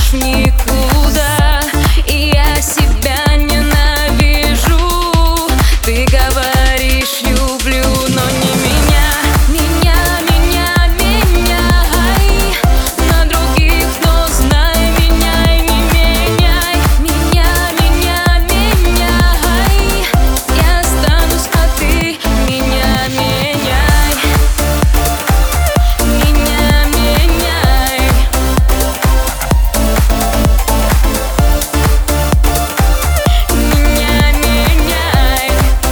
уходишь в никуда, и я себя ненавижу. Ты говоришь люблю, но не меня. Меня меняй на других, но знай, меняй, не меняй. Меня меняй, я останусь, а ты меня меняй. Меня меняй. Меня меняй.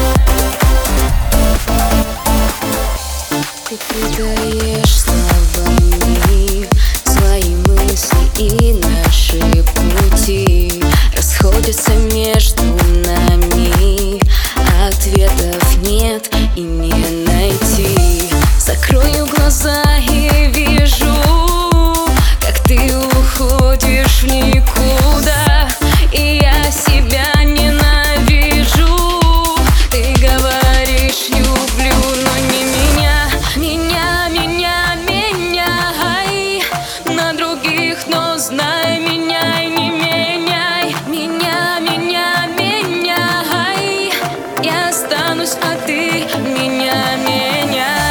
Ты передаешь словами свои мысли, и наши пути расходятся между нами. Ответов нет и не найти. Закрою глаза и вижу, как ты уходишь в никуда, и я себя ненавижу. Ты говоришь люблю, но не меня. Меня меняй на других, но знай, меняй, не меняй. Меня меняй, я останусь, а ты меня меняй.